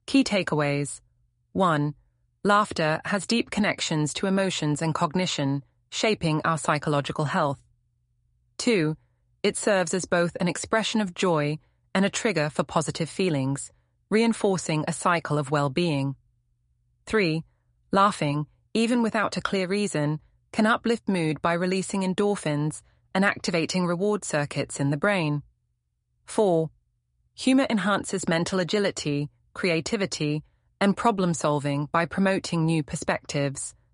Key takeaways. 1. Laughter has deep connections to emotions and cognition, shaping our psychological health. 2. It serves as both an expression of joy and a trigger for positive feelings, reinforcing a cycle of well-being. 3. Laughing, even without a clear reason, can uplift mood by releasing endorphins and activating reward circuits in the brain. 4. Humor enhances mental agility, creativity, and problem-solving by promoting new perspectives,